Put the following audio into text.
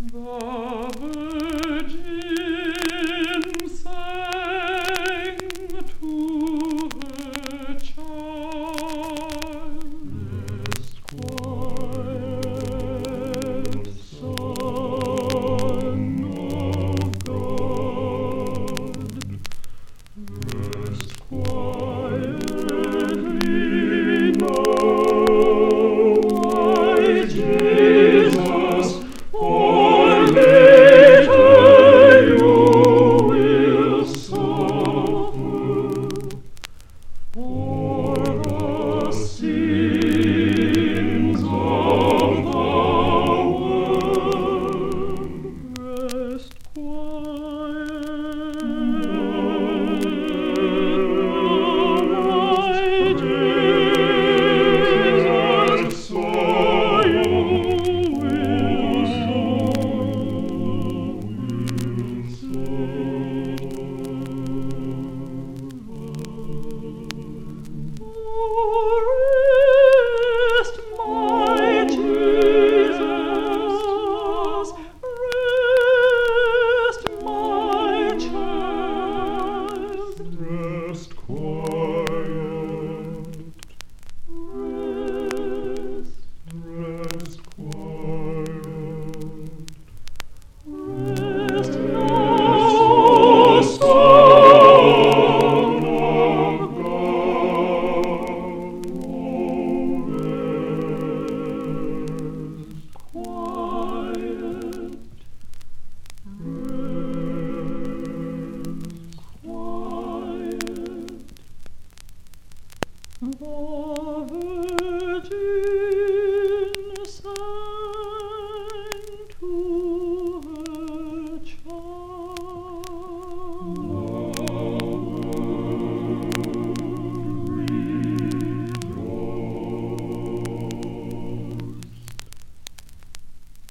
Virgin sang to her childless quiet Son of God. Rest quietly now, my Jesus, for later you will suffer for the sins of the world. Rest quiet, my Jesus, for you will suffer.